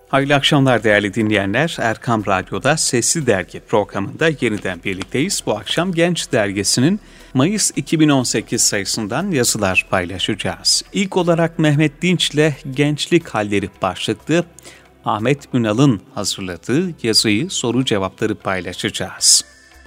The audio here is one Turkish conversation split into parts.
Hayırlı akşamlar değerli dinleyenler. Erkam Radyo'da Sesli Dergi programında yeniden birlikteyiz. Bu akşam Genç Dergisi'nin Mayıs 2018 sayısından yazılar paylaşacağız. İlk olarak Mehmet Dinç'le Gençlik Halleri başlıklı Ahmet Ünal'ın hazırladığı yazıyı, soru cevapları paylaşacağız.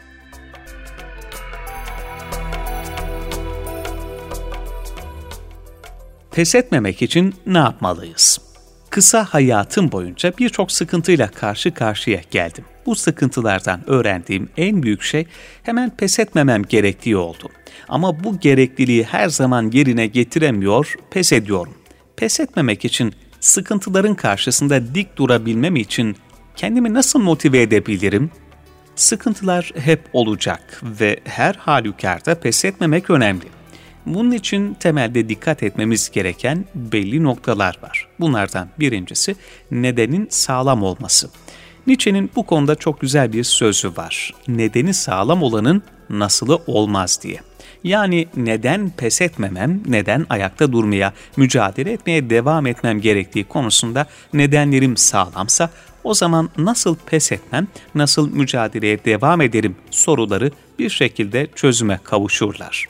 Pes etmemek için ne yapmalıyız? Kısa hayatım boyunca birçok sıkıntıyla karşı karşıya geldim. Bu sıkıntılardan öğrendiğim en büyük şey hemen pes etmemem gerektiği oldu. Ama bu gerekliliği her zaman yerine getiremiyor, pes ediyorum. Pes etmemek için, sıkıntıların karşısında dik durabilmem için kendimi nasıl motive edebilirim? Sıkıntılar hep olacak ve her halükarda pes etmemek önemli. Bunun için temelde dikkat etmemiz gereken belli noktalar var. Bunlardan birincisi nedenin sağlam olması. Nietzsche'nin bu konuda çok güzel bir sözü var. Nedeni sağlam olanın nasılı olmaz diye. Yani neden pes etmemem, neden ayakta durmaya, mücadele etmeye devam etmem gerektiği konusunda nedenlerim sağlamsa o zaman nasıl pes etmem, nasıl mücadeleye devam ederim soruları bir şekilde çözüme kavuşurlar.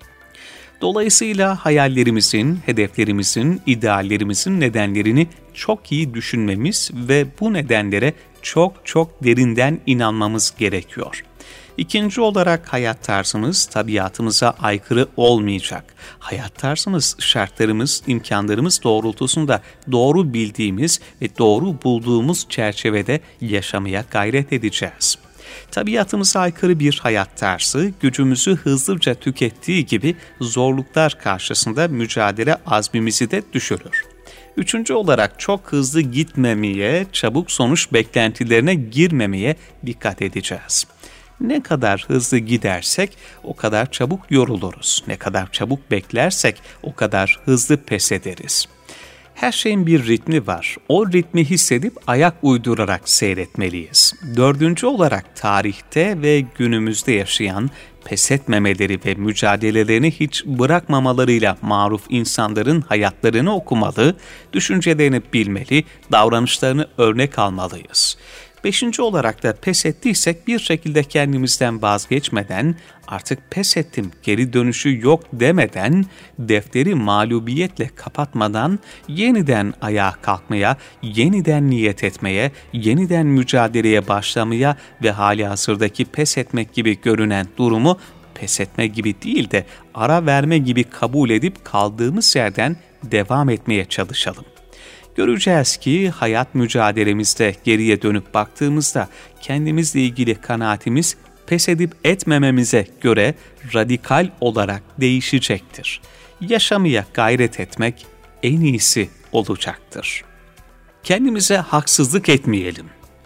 Dolayısıyla hayallerimizin, hedeflerimizin, ideallerimizin nedenlerini çok iyi düşünmemiz ve bu nedenlere çok derinden inanmamız gerekiyor. İkinci olarak hayat tarzımız tabiatımıza aykırı olmayacak. Hayat tarzımız, şartlarımız, imkanlarımız doğrultusunda doğru bildiğimiz ve doğru bulduğumuz çerçevede yaşamaya gayret edeceğiz. Tabiatımıza aykırı bir hayat tarzı, gücümüzü hızlıca tükettiği gibi zorluklar karşısında mücadele azmimizi de düşürür. Üçüncü olarak çok hızlı gitmemeye, çabuk sonuç beklentilerine girmemeye dikkat edeceğiz. Ne kadar hızlı gidersek o kadar çabuk yoruluruz. Ne kadar çabuk beklersek o kadar hızlı pes ederiz. Her şeyin bir ritmi var. O ritmi hissedip ayak uydurarak seyretmeliyiz. Dördüncü olarak tarihte ve günümüzde yaşayan, pes etmemeleri ve mücadelelerini hiç bırakmamalarıyla maruf insanların hayatlarını okumalı, düşüncelerini bilmeli, davranışlarını örnek almalıyız. Beşinci olarak da pes ettiysek bir şekilde kendimizden vazgeçmeden, artık pes ettim, geri dönüşü yok demeden, defteri mağlubiyetle kapatmadan yeniden ayağa kalkmaya, yeniden niyet etmeye, yeniden mücadeleye başlamaya ve halihazırdaki pes etmek gibi görünen durumu pes etme gibi değil de ara verme gibi kabul edip kaldığımız yerden devam etmeye çalışalım. Göreceğiz ki hayat mücadelemizde geriye dönüp baktığımızda kendimizle ilgili kanaatimiz pes edip etmememize göre radikal olarak değişecektir. Yaşamaya gayret etmek en iyisi olacaktır. Kendimize haksızlık etmeyelim.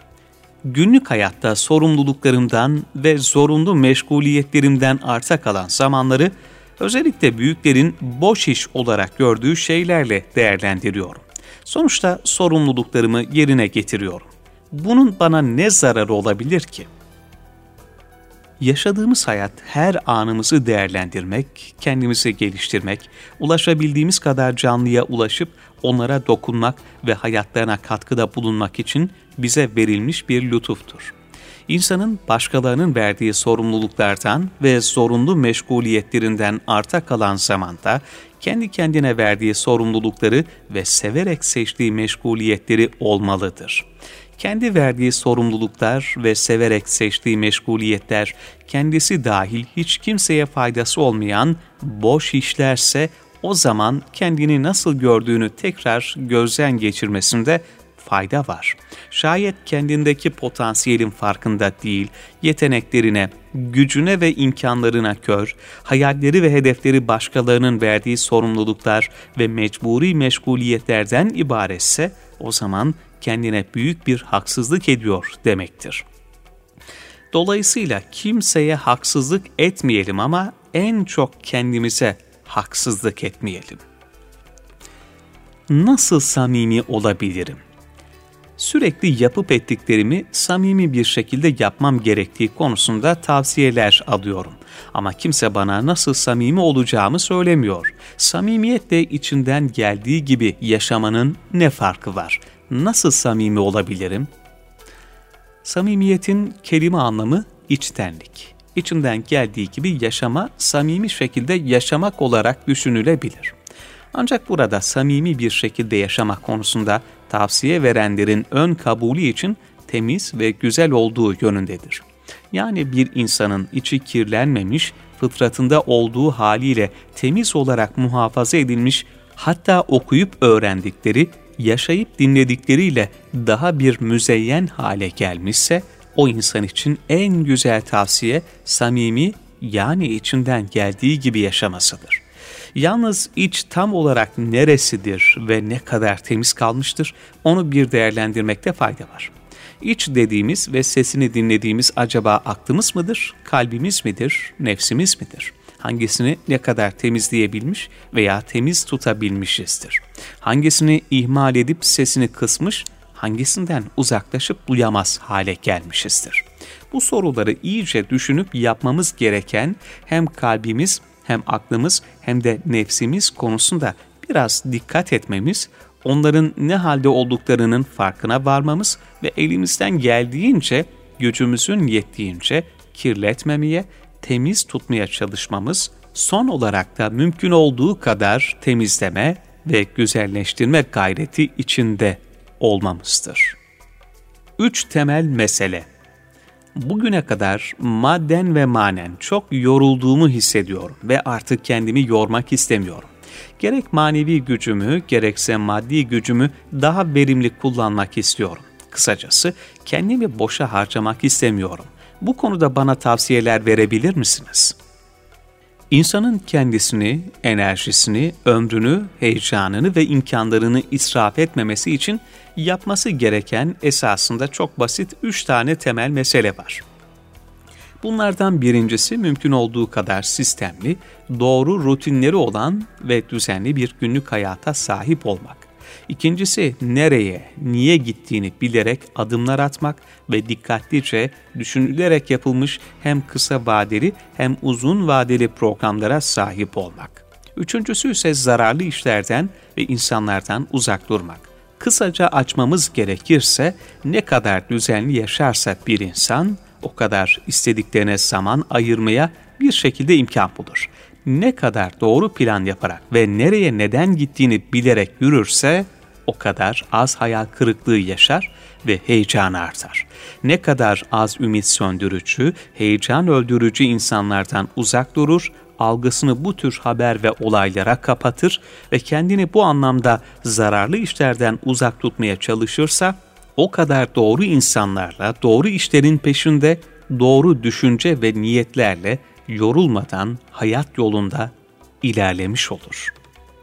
Günlük hayatta sorumluluklarımdan ve zorunlu meşguliyetlerimden arta kalan zamanları özellikle büyüklerin boş iş olarak gördüğü şeylerle değerlendiriyorum. Sonuçta sorumluluklarımı yerine getiriyorum. Bunun bana ne zararı olabilir ki? Yaşadığımız hayat her anımızı değerlendirmek, kendimizi geliştirmek, ulaşabildiğimiz kadar canlıya ulaşıp onlara dokunmak ve hayatlarına katkıda bulunmak için bize verilmiş bir lütuftur. İnsanın başkalarının verdiği sorumluluklardan ve zorunlu meşguliyetlerinden arta kalan zamanda kendi kendine verdiği sorumlulukları ve severek seçtiği meşguliyetleri olmalıdır. Kendi verdiği sorumluluklar ve severek seçtiği meşguliyetler kendisi dahil hiç kimseye faydası olmayan boş işlerse o zaman kendini nasıl gördüğünü tekrar gözden geçirmesinde fayda var. Şayet kendindeki potansiyelin farkında değil, yeteneklerine, gücüne ve imkanlarına kör, hayalleri ve hedefleri başkalarının verdiği sorumluluklar ve mecburi meşguliyetlerden ibaretse, o zaman kendine büyük bir haksızlık ediyor demektir. Dolayısıyla kimseye haksızlık etmeyelim ama en çok kendimize haksızlık etmeyelim. Nasıl samimi olabilirim? Sürekli yapıp ettiklerimi samimi bir şekilde yapmam gerektiği konusunda tavsiyeler alıyorum. Ama kimse bana nasıl samimi olacağımı söylemiyor. Samimiyetle içinden geldiği gibi yaşamanın ne farkı var? Nasıl samimi olabilirim? Samimiyetin kelime anlamı içtenlik. İçinden geldiği gibi yaşama, samimi şekilde yaşamak olarak düşünülebilir. Ancak burada samimi bir şekilde yaşamak konusunda tavsiye verenlerin ön kabulü için temiz ve güzel olduğu yönündedir. Yani bir insanın içi kirlenmemiş, fıtratında olduğu haliyle temiz olarak muhafaza edilmiş, hatta okuyup öğrendikleri, yaşayıp dinledikleriyle daha bir müzeyyen hale gelmişse, o insan için en güzel tavsiye samimi, yani içinden geldiği gibi yaşamasıdır. Yalnız iç tam olarak neresidir ve ne kadar temiz kalmıştır, onu bir değerlendirmekte fayda var. İç dediğimiz ve sesini dinlediğimiz acaba aklımız mıdır, kalbimiz midir, nefsimiz midir? Hangisini ne kadar temizleyebilmiş veya temiz tutabilmişizdir? Hangisini ihmal edip sesini kısmış, hangisinden uzaklaşıp duyamaz hale gelmişizdir? Bu soruları iyice düşünüp yapmamız gereken hem kalbimiz, hem aklımız hem de nefsimiz konusunda biraz dikkat etmemiz, onların ne halde olduklarının farkına varmamız ve elimizden geldiğince, gücümüzün yettiğince kirletmemeye, temiz tutmaya çalışmamız, son olarak da mümkün olduğu kadar temizleme ve güzelleştirme gayreti içinde olmamızdır. 3 temel mesele. Bugüne kadar madden ve manen çok yorulduğumu hissediyorum ve artık kendimi yormak istemiyorum. Gerek manevi gücümü, gerekse maddi gücümü daha verimli kullanmak istiyorum. Kısacası kendimi boşa harcamak istemiyorum. Bu konuda bana tavsiyeler verebilir misiniz? İnsanın kendisini, enerjisini, ömrünü, heyecanını ve imkanlarını israf etmemesi için yapması gereken esasında çok basit 3 tane temel mesele var. Bunlardan birincisi mümkün olduğu kadar sistemli, doğru rutinleri olan ve düzenli bir günlük hayata sahip olmak. İkincisi nereye, niye gittiğini bilerek adımlar atmak ve dikkatlice düşünülerek yapılmış hem kısa vadeli hem uzun vadeli programlara sahip olmak. Üçüncüsü ise zararlı işlerden ve insanlardan uzak durmak. Kısaca açmamız gerekirse ne kadar düzenli yaşarsa bir insan, o kadar istediklerine zaman ayırmaya bir şekilde imkan bulur. Ne kadar doğru plan yaparak ve nereye neden gittiğini bilerek yürürse, o kadar az hayal kırıklığı yaşar ve heyecanı artar. Ne kadar az ümit söndürücü, heyecan öldürücü insanlardan uzak durur, algısını bu tür haber ve olaylara kapatır ve kendini bu anlamda zararlı işlerden uzak tutmaya çalışırsa, o kadar doğru insanlarla, doğru işlerin peşinde, doğru düşünce ve niyetlerle yorulmadan hayat yolunda ilerlemiş olur.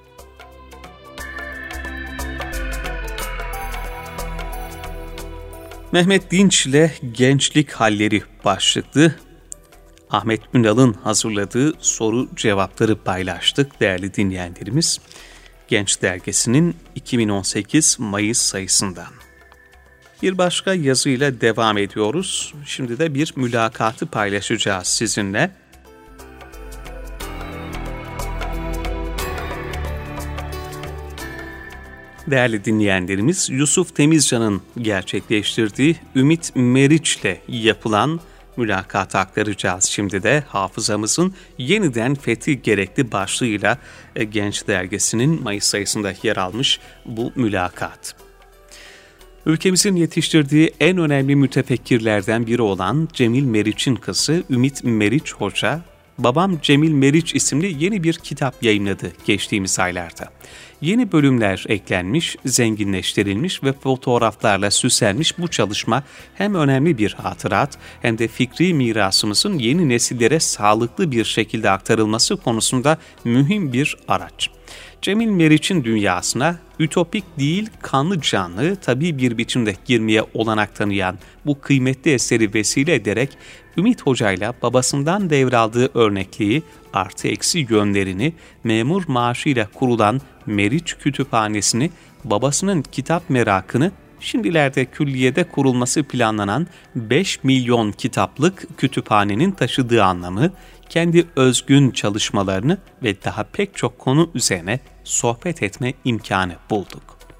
Mehmet Dinç ile Gençlik Halleri başlıklı Ahmet Ünal'ın hazırladığı soru cevapları paylaştık değerli dinleyenlerimiz. Genç Dergisi'nin 2018 Mayıs sayısından. Bir başka yazıyla devam ediyoruz. Şimdi de bir mülakatı paylaşacağız sizinle. Değerli dinleyenlerimiz, Yusuf Temizcan'ın gerçekleştirdiği Ümit Meriç'le yapılan mülakatı aktaracağız. Şimdi de hafızamızın yeniden fethi gerekli başlığıyla Genç Dergisi'nin Mayıs sayısında yer almış bu mülakat. Ülkemizin yetiştirdiği en önemli mütefekkirlerden biri olan Cemil Meriç'in kızı Ümit Meriç Hoca, Babam Cemil Meriç isimli yeni bir kitap yayımladı geçtiğimiz aylarda. Yeni bölümler eklenmiş, zenginleştirilmiş ve fotoğraflarla süslenmiş bu çalışma hem önemli bir hatırat hem de fikri mirasımızın yeni nesillere sağlıklı bir şekilde aktarılması konusunda mühim bir araç. Cemil Meriç'in dünyasına ütopik değil kanlı canlı tabii bir biçimde girmeye olanak tanıyan bu kıymetli eseri vesile ederek Ümit Hoca'yla babasından devraldığı örnekliği, artı eksi yönlerini, memur maaşıyla kurulan Meriç Kütüphanesi'ni, babasının kitap merakını, şimdilerde külliyede kurulması planlanan 5 milyon kitaplık kütüphanenin taşıdığı anlamı, kendi özgün çalışmalarını ve daha pek çok konu üzerine sohbet etme imkanı bulduk.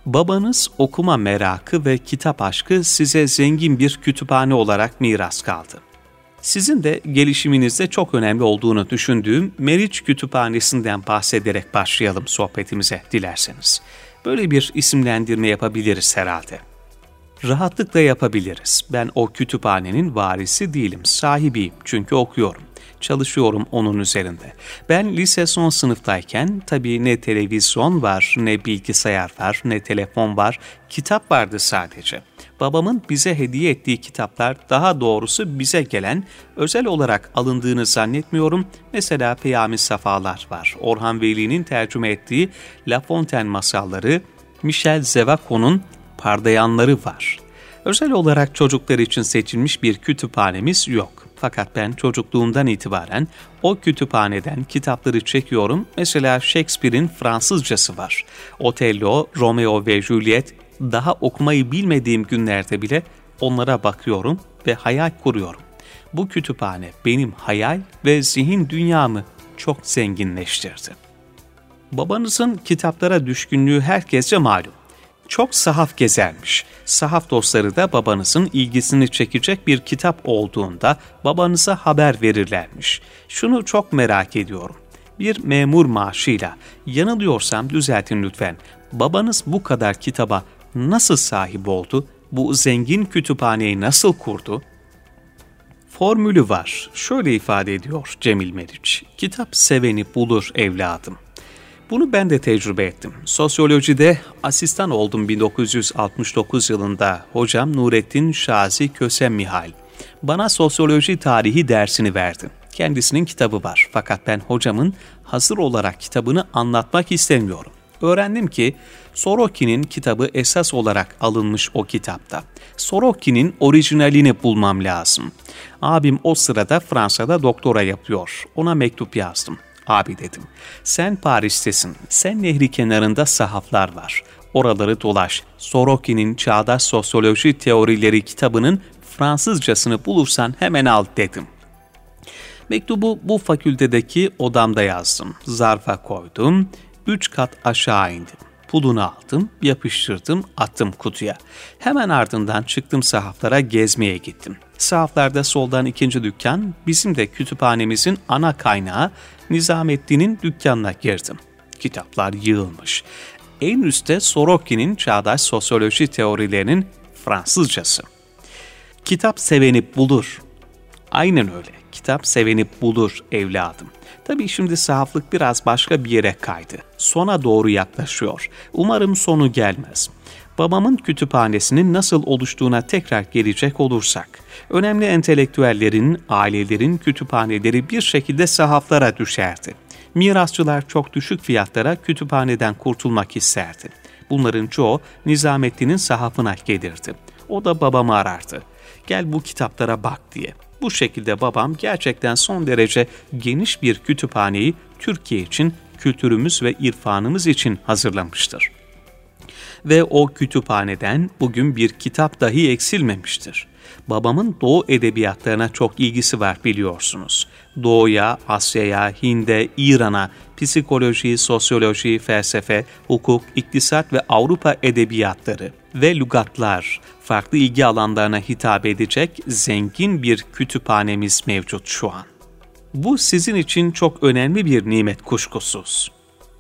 Babanız okuma merakı ve kitap aşkı size zengin bir kütüphane olarak miras kaldı. Sizin de gelişiminizde çok önemli olduğunu düşündüğüm Meriç Kütüphanesi'nden bahsederek başlayalım sohbetimize dilerseniz. Böyle bir isimlendirme yapabiliriz herhalde. Rahatlıkla yapabiliriz. Ben o kütüphanenin varisi değilim, sahibiyim çünkü okuyorum. Çalışıyorum onun üzerinde. Ben lise son sınıftayken tabii ne televizyon var, ne bilgisayar var, ne telefon var, kitap vardı sadece. Babamın bize hediye ettiği kitaplar, daha doğrusu bize gelen, özel olarak alındığını zannetmiyorum. Mesela Peyami Safalar var. Orhan Veli'nin tercüme ettiği La Fontaine masalları, Michel Zevaco'nun Pardayanları var. Özel olarak çocuklar için seçilmiş bir kütüphanemiz yok. Fakat ben çocukluğumdan itibaren o kütüphaneden kitapları çekiyorum. Mesela Shakespeare'in Fransızcası var. Otello, Romeo ve Juliet, daha okumayı bilmediğim günlerde bile onlara bakıyorum ve hayal kuruyorum. Bu kütüphane benim hayal ve zihin dünyamı çok zenginleştirdi. Babanızın kitaplara düşkünlüğü herkesce malum. Çok sahaf gezermiş. Sahaf dostları da babanızın ilgisini çekecek bir kitap olduğunda babanıza haber verirlermiş. Şunu çok merak ediyorum. Bir memur maaşıyla, yanılıyorsam düzeltin lütfen, babanız bu kadar kitaba nasıl sahip oldu? Bu zengin kütüphaneyi nasıl kurdu? Formülü var. Şöyle ifade ediyor Cemil Meriç. Kitap seveni bulur evladım. Bunu ben de tecrübe ettim. Sosyolojide asistan oldum 1969 yılında. Hocam Nurettin Şazi Kösemihal bana sosyoloji tarihi dersini verdi. Kendisinin kitabı var fakat ben hocamın hazır olarak kitabını anlatmak istemiyorum. Öğrendim ki Sorokin'in kitabı esas olarak alınmış o kitapta. Sorokin'in orijinalini bulmam lazım. Abim o sırada Fransa'da doktora yapıyor. Ona mektup yazdım. Abi dedim, sen Paris'tesin, sen nehri kenarında sahaflar var. Oraları dolaş, Sorokin'in Çağdaş Sosyoloji Teorileri kitabının Fransızcasını bulursan hemen al dedim. Mektubu bu fakültedeki odamda yazdım, zarfa koydum, 3 kat aşağı indim. Pulunu aldım, yapıştırdım, attım kutuya. Hemen ardından çıktım sahaflara gezmeye gittim. Sahaflarda soldan ikinci dükkan, bizim de kütüphanemizin ana kaynağı Nizamettin'in dükkanına girdim. Kitaplar yığılmış. En üstte Sorokin'in Çağdaş Sosyoloji Teorilerinin Fransızcası. Kitap seveni bulur. Aynen öyle. Kitap seveni bulur evladım. Tabii şimdi sahaflık biraz başka bir yere kaydı. Sona doğru yaklaşıyor. Umarım sonu gelmez. Babamın kütüphanesinin nasıl oluştuğuna tekrar gelecek olursak, önemli entelektüellerin, ailelerin kütüphaneleri bir şekilde sahaflara düşerdi. Mirasçılar çok düşük fiyatlara kütüphaneden kurtulmak isterdi. Bunların çoğu Nizamettin'in sahafına gelirdi. O da babamı arardı. Gel bu kitaplara bak diye. Bu şekilde babam gerçekten son derece geniş bir kütüphaneyi Türkiye için, kültürümüz ve irfanımız için hazırlamıştır. Ve o kütüphaneden bugün bir kitap dahi eksilmemiştir. Babamın Doğu edebiyatlarına çok ilgisi var biliyorsunuz. Doğu'ya, Asya'ya, Hind'e, İran'a, psikoloji, sosyoloji, felsefe, hukuk, iktisat ve Avrupa edebiyatları ve lügatlar, farklı ilgi alanlarına hitap edecek zengin bir kütüphanemiz mevcut şu an. Bu sizin için çok önemli bir nimet kuşkusuz.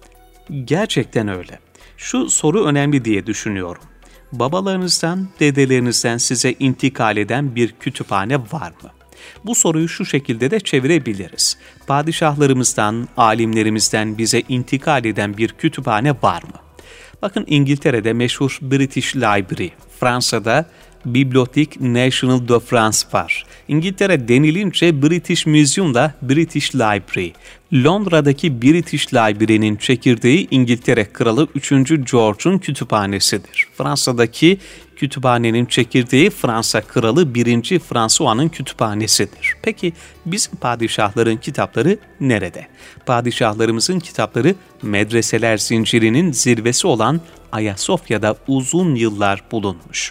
Gerçekten öyle. Şu soru önemli diye düşünüyorum. Babalarınızdan, dedelerinizden size intikal eden bir kütüphane var mı? Bu soruyu şu şekilde de çevirebiliriz. Padişahlarımızdan, alimlerimizden bize intikal eden bir kütüphane var mı? Bakın İngiltere'de meşhur British Library, Fransa'da Bibliothèque Nationale de France var. İngiltere denilince British Museum'da British Library. Londra'daki British Library'nin çekirdeği İngiltere Kralı 3. George'un kütüphanesidir. Fransa'daki kütüphanenin çekirdeği Fransa Kralı 1. François'nın kütüphanesidir. Peki bizim padişahların kitapları nerede? Padişahlarımızın kitapları medreseler zincirinin zirvesi olan Ayasofya'da uzun yıllar bulunmuş.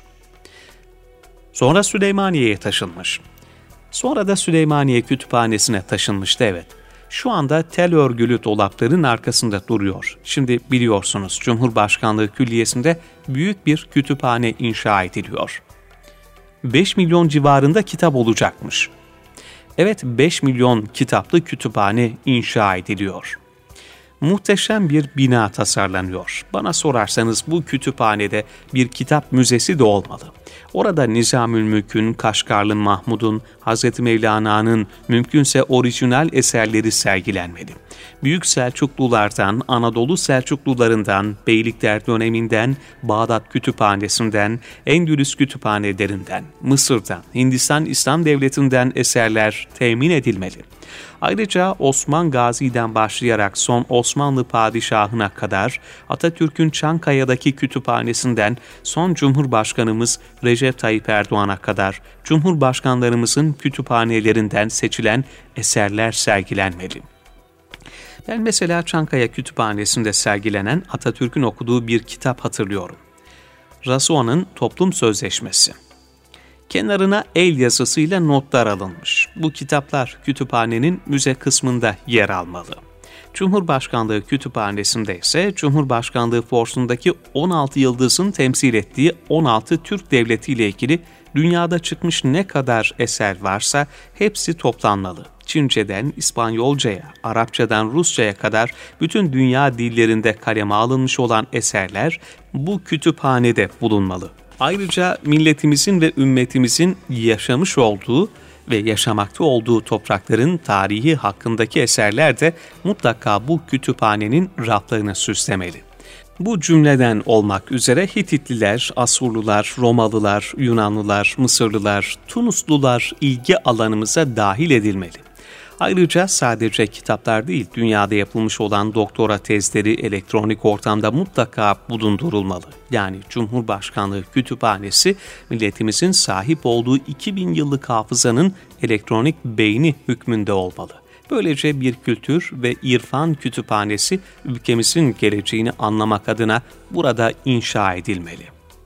Sonra Süleymaniye'ye taşınmış. Sonra da Süleymaniye Kütüphanesi'ne taşınmıştı evet. Şu anda tel örgülü dolapların arkasında duruyor. Şimdi biliyorsunuz Cumhurbaşkanlığı Külliyesi'nde büyük bir kütüphane inşa ediliyor. 5 milyon civarında kitap olacakmış. Evet, 5 milyon kitaplı kütüphane inşa ediliyor. Muhteşem bir bina tasarlanıyor. Bana sorarsanız bu kütüphanede bir kitap müzesi de olmalı. Orada Nizamülmülk'ün, Kaşgarlı Mahmud'un, Hz. Mevlana'nın mümkünse orijinal eserleri sergilenmeli. Büyük Selçuklulardan, Anadolu Selçuklularından, Beylikler döneminden, Bağdat Kütüphanesi'nden, Endülüs kütüphanelerinden, Mısır'dan, Hindistan İslam Devleti'nden eserler temin edilmeli. Ayrıca Osman Gazi'den başlayarak son Osmanlı padişahına kadar Atatürk'ün Çankaya'daki kütüphanesinden son Cumhurbaşkanımız Recep Tayyip Erdoğan'a kadar Cumhurbaşkanlarımızın kütüphanelerinden seçilen eserler sergilenmeli. Ben mesela Çankaya Kütüphanesi'nde sergilenen Atatürk'ün okuduğu bir kitap hatırlıyorum. Rasua'nın Toplum Sözleşmesi. Kenarına el yazısıyla notlar alınmış. Bu kitaplar kütüphanenin müze kısmında yer almalı. Cumhurbaşkanlığı Kütüphanesi'nde ise Cumhurbaşkanlığı forsundaki 16 yıldızın temsil ettiği 16 Türk Devleti ile ilgili dünyada çıkmış ne kadar eser varsa hepsi toplanmalı. Çince'den İspanyolca'ya, Arapçadan Rusça'ya kadar bütün dünya dillerinde kaleme alınmış olan eserler bu kütüphanede bulunmalı. Ayrıca milletimizin ve ümmetimizin yaşamış olduğu ve yaşamakta olduğu toprakların tarihi hakkındaki eserler de mutlaka bu kütüphanenin raflarını süslemeli. Bu cümleden olmak üzere Hititliler, Asurlular, Romalılar, Yunanlılar, Mısırlılar, Tunuslular ilgi alanımıza dahil edilmeli. Ayrıca sadece kitaplar değil, dünyada yapılmış olan doktora tezleri elektronik ortamda mutlaka bulundurulmalı. Yani Cumhurbaşkanlığı Kütüphanesi, milletimizin sahip olduğu 2000 yıllık hafızanın elektronik beyni hükmünde olmalı. Böylece bir kültür ve irfan kütüphanesi ülkemizin geleceğini anlamak adına burada inşa edilmeli.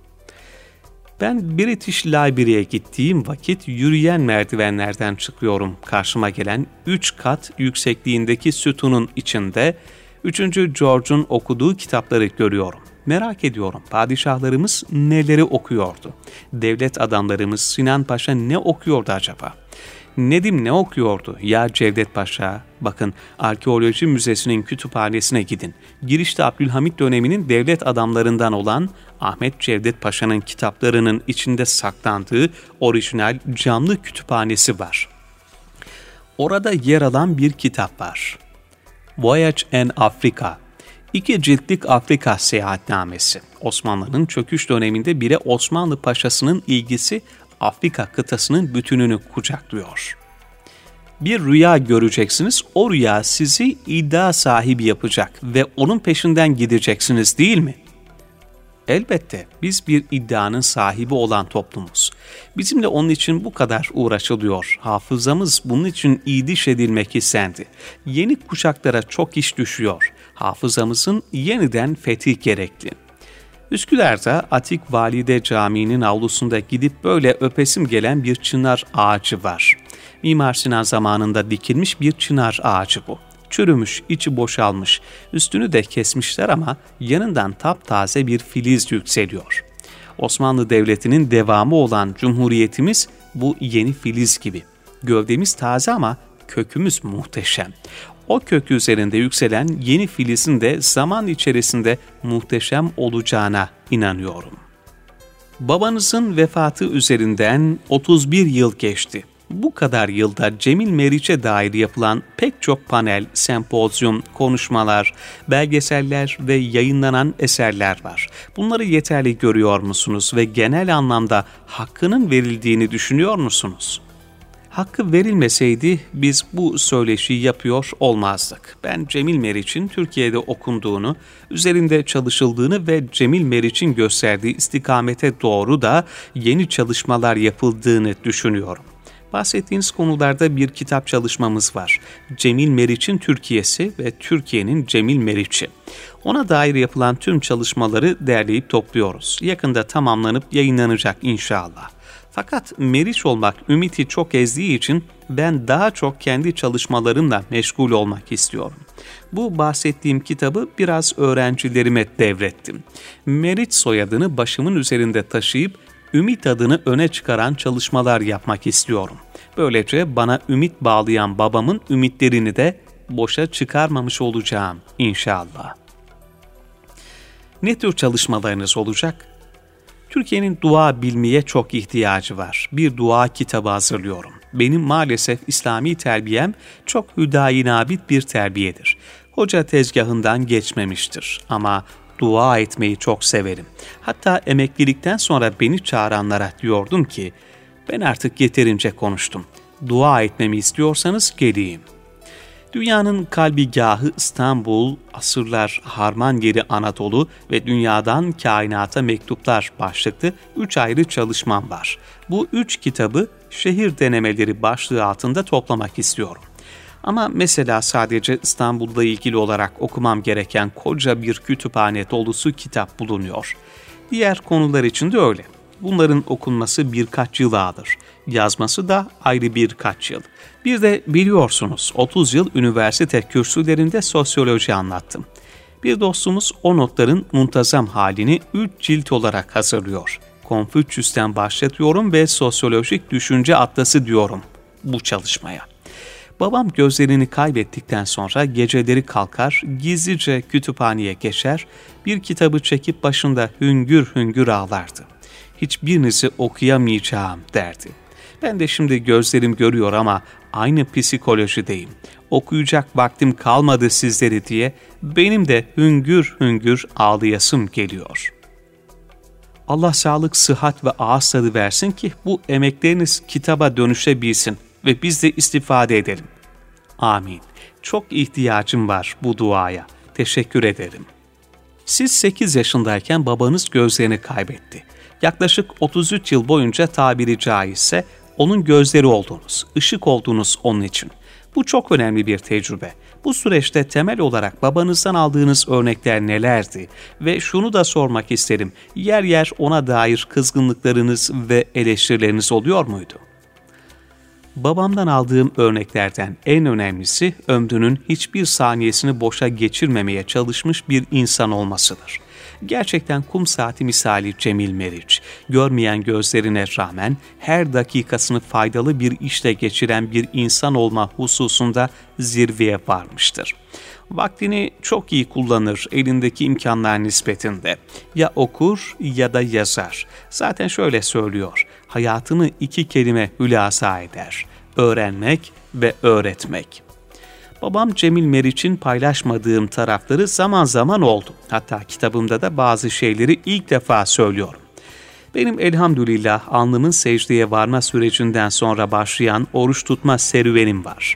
Ben British Library'e gittiğim vakit yürüyen merdivenlerden çıkıyorum. Karşıma gelen 3 kat yüksekliğindeki sütunun içinde 3. George'un okuduğu kitapları görüyorum. Merak ediyorum, padişahlarımız neleri okuyordu? Devlet adamlarımız Sinan Paşa ne okuyordu acaba? Nedim ne okuyordu? Ya Cevdet Paşa, bakın Arkeoloji Müzesi'nin kütüphanesine gidin. Girişte Abdülhamit döneminin devlet adamlarından olan Ahmet Cevdet Paşa'nın kitaplarının içinde saklandığı orijinal canlı kütüphanesi var. Orada yer alan bir kitap var. Voyage in Africa. 2 ciltlik Afrika seyahatnamesi. Osmanlı'nın çöküş döneminde bile Osmanlı Paşası'nın ilgisi Afrika kıtasının bütününü kucaklıyor. Bir rüya göreceksiniz, o rüya sizi iddia sahibi yapacak ve onun peşinden gideceksiniz değil mi? Elbette biz bir iddianın sahibi olan toplumuz. Bizimle onun için bu kadar uğraşılıyor. Hafızamız bunun için idiş edilmek istendi. Yeni kuşaklara çok iş düşüyor. Hafızamızın yeniden fethi gerekli. Üsküdar'da Atik Valide Camii'nin avlusunda gidip böyle öpesim gelen bir çınar ağacı var. Mimar Sinan zamanında dikilmiş bir çınar ağacı bu. Çürümüş, içi boşalmış, üstünü de kesmişler ama yanından taptaze bir filiz yükseliyor. Osmanlı Devleti'nin devamı olan Cumhuriyetimiz bu yeni filiz gibi. Gövdemiz taze ama kökümüz muhteşem. O kök üzerinde yükselen yeni filizin de zaman içerisinde muhteşem olacağına inanıyorum. Babanızın vefatı üzerinden 31 yıl geçti. Bu kadar yılda Cemil Meriç'e dair yapılan pek çok panel, sempozyum, konuşmalar, belgeseller ve yayınlanan eserler var. Bunları yeterli görüyor musunuz ve genel anlamda hakkının verildiğini düşünüyor musunuz? Hakkı verilmeseydi biz bu söyleşiyi yapıyor olmazdık. Ben Cemil Meriç'in Türkiye'de okunduğunu, üzerinde çalışıldığını ve Cemil Meriç'in gösterdiği istikamete doğru da yeni çalışmalar yapıldığını düşünüyorum. Bahsettiğiniz konularda bir kitap çalışmamız var. Cemil Meriç'in Türkiye'si ve Türkiye'nin Cemil Meriç'i. Ona dair yapılan tüm çalışmaları derleyip topluyoruz. Yakında tamamlanıp yayınlanacak inşallah. Fakat Meriç olmak Ümit'i çok ezdiği için ben daha çok kendi çalışmalarımla meşgul olmak istiyorum. Bu bahsettiğim kitabı biraz öğrencilerime devrettim. Meriç soyadını başımın üzerinde taşıyıp Ümit adını öne çıkaran çalışmalar yapmak istiyorum. Böylece bana ümit bağlayan babamın ümitlerini de boşa çıkarmamış olacağım inşallah. Ne tür çalışmalarınız olacak? Türkiye'nin dua bilmeye çok ihtiyacı var. Bir dua kitabı hazırlıyorum. Benim maalesef İslami terbiyem çok hüdayi-nabit bir terbiyedir. Hoca tezgahından geçmemiştir ama dua etmeyi çok severim. Hatta emeklilikten sonra beni çağıranlara diyordum ki, ben artık yeterince konuştum. Dua etmemi istiyorsanız geleyim. Dünyanın kalbigahı İstanbul, asırlar harman yeri Anadolu ve dünyadan kainata mektuplar başlıklı 3 ayrı çalışmam var. Bu 3 kitabı şehir denemeleri başlığı altında toplamak istiyorum. Ama mesela sadece İstanbul'la ilgili olarak okumam gereken koca bir kütüphane dolusu kitap bulunuyor. Diğer konular için de öyle. Bunların okunması birkaç yıl alır. Yazması da ayrı birkaç yıl. Bir de biliyorsunuz 30 yıl üniversite kürsülerinde sosyoloji anlattım. Bir dostumuz o notların muntazam halini 3 cilt olarak hazırlıyor. Konfüçyüs'ten başlatıyorum ve sosyolojik düşünce atlası diyorum bu çalışmaya. Babam gözlerini kaybettikten sonra geceleri kalkar, gizlice kütüphaneye geçer, bir kitabı çekip başında hüngür hüngür ağlardı. Hiçbirinizi okuyamayacağım derdi. Ben de şimdi gözlerim görüyor ama aynı psikolojideyim. Okuyacak vaktim kalmadı sizleri diye benim de hüngür hüngür ağlayasım geliyor. Allah sağlık, sıhhat ve ağız tadı versin ki bu emekleriniz kitaba dönüşebilsin ve biz de istifade edelim. Amin. Çok ihtiyacım var bu duaya. Teşekkür ederim. Siz 8 yaşındayken babanız gözlerini kaybetti. Yaklaşık 33 yıl boyunca tabiri caizse onun gözleri oldunuz, ışık oldunuz onun için. Bu çok önemli bir tecrübe. Bu süreçte temel olarak babanızdan aldığınız örnekler nelerdi? Ve şunu da sormak isterim, yer yer ona dair kızgınlıklarınız ve eleştirileriniz oluyor muydu? Babamdan aldığım örneklerden en önemlisi ömrünün hiçbir saniyesini boşa geçirmemeye çalışmış bir insan olmasıdır. Gerçekten kum saati misali Cemil Meriç, görmeyen gözlerine rağmen her dakikasını faydalı bir işle geçiren bir insan olma hususunda zirveye varmıştır. Vaktini çok iyi kullanır elindeki imkanlar nispetinde. Ya okur ya da yazar. Zaten şöyle söylüyor, hayatını 2 kelime hülasa eder. Öğrenmek ve öğretmek. Babam Cemil Meriç'in paylaşmadığım tarafları zaman zaman oldu. Hatta kitabımda da bazı şeyleri ilk defa söylüyorum. Benim elhamdülillah alnımın secdeye varma sürecinden sonra başlayan oruç tutma serüvenim var.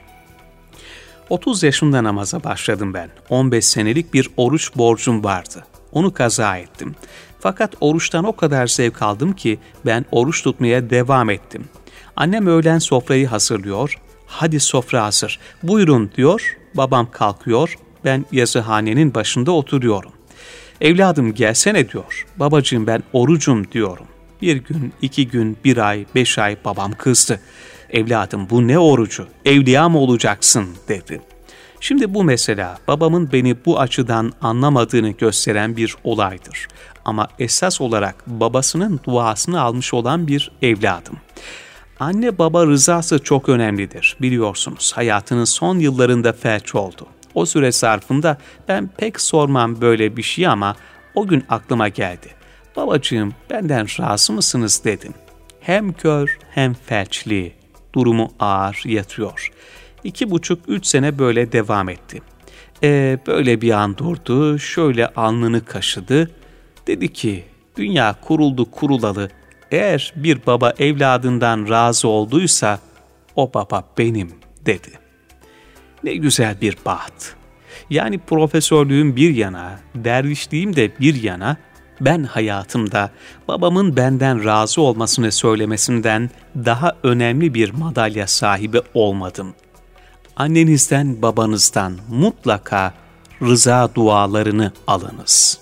30 yaşında namaza başladım ben. 15 senelik bir oruç borcum vardı. Onu kaza ettim. Fakat oruçtan o kadar zevk aldım ki ben oruç tutmaya devam ettim. Annem öğlen sofrayı hazırlıyor. Hadi sofra hazır, buyurun diyor. Babam kalkıyor. Ben yazıhanenin başında oturuyorum. Evladım gelsene diyor. Babacığım ben orucum diyorum. 1 gün, 2 gün, 1 ay, 5 ay babam kızdı. Evladım bu ne orucu? Evliya mı olacaksın dedi. Şimdi bu mesela babamın beni bu açıdan anlamadığını gösteren bir olaydır. Ama esas olarak babasının duasını almış olan bir evladım. Anne baba rızası çok önemlidir. Biliyorsunuz hayatının son yıllarında felç oldu. O süre zarfında ben pek sormam böyle bir şey ama o gün aklıma geldi. Babacığım benden razı mısınız dedim. Hem kör hem felçli. Durumu ağır yatıyor. 2,5-3 sene böyle devam etti. Böyle bir an durdu, şöyle alnını kaşıdı. Dedi ki dünya kuruldu kurulalı. Eğer bir baba evladından razı olduysa o baba benim dedi. Ne güzel bir baht. Yani profesörlüğüm bir yana, dervişliğim de bir yana, ben hayatımda babamın benden razı olmasını söylemesinden daha önemli bir madalya sahibi olmadım. Annenizden, babanızdan mutlaka rıza dualarını alınız.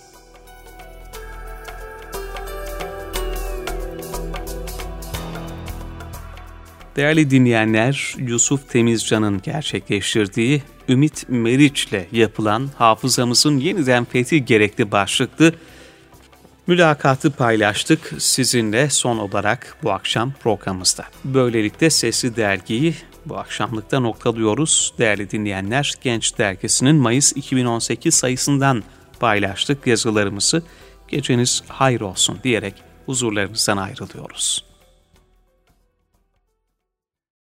Değerli dinleyenler, Yusuf Temizcan'ın gerçekleştirdiği Ümit Meriç'le yapılan Hafızamızın Yeniden Fethi gerekli başlıklı mülakatı paylaştık sizinle son olarak bu akşam programımızda. Böylelikle Sesli Dergi'yi bu akşamlıkta noktalıyoruz. Değerli dinleyenler, Genç Dergisi'nin Mayıs 2018 sayısından paylaştık yazılarımızı. Geceniz hayır olsun diyerek huzurlarınızdan ayrılıyoruz.